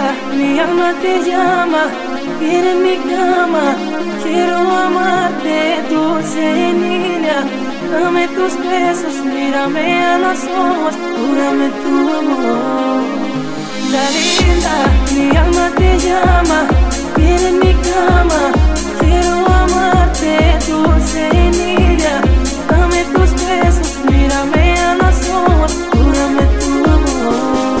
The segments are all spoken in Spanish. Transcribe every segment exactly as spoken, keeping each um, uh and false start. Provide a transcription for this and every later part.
mi alma te llama, quiere en mi cama. Quiero amarte, dulce niña. Dame tus besos, mírame a los ojos, júrame tu amor. La linda, mi alma te llama, quiere en mi cama. Quiero amarte, dulce niña. Dame tus besos, mírame a los ojos, júrame tu amor.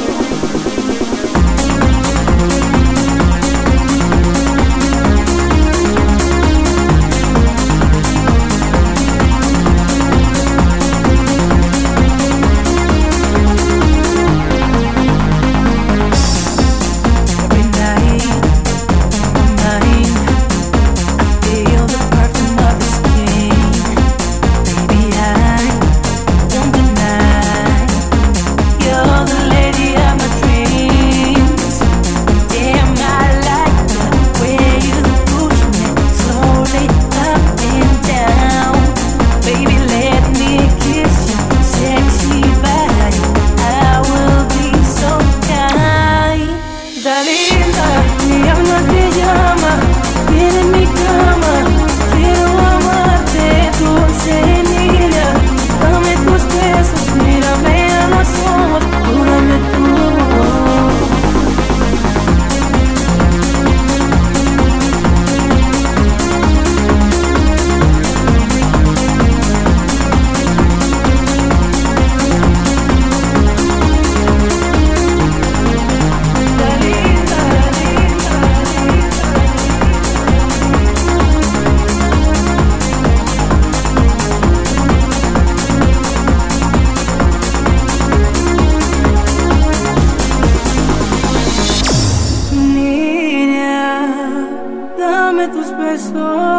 Tus besos,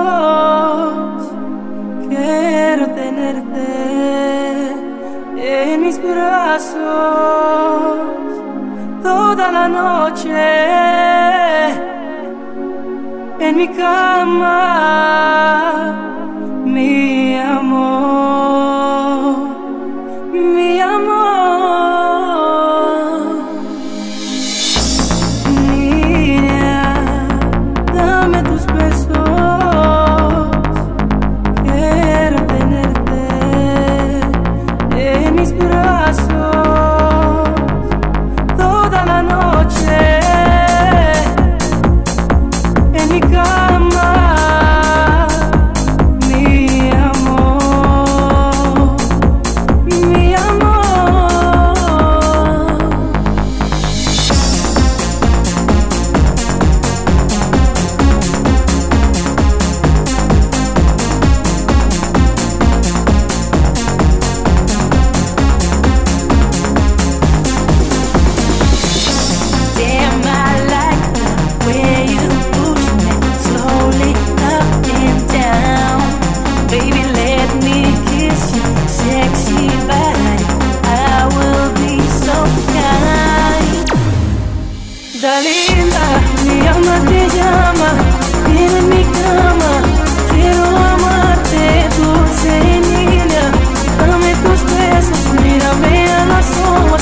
quiero tenerte en mis brazos toda la noche, en mi cama, mi amor, mi amor. Linda, mi alma te llama, quiere en mi cama. Quiero amarte, dulce niña. Dame tus besos, mírame a los ojos.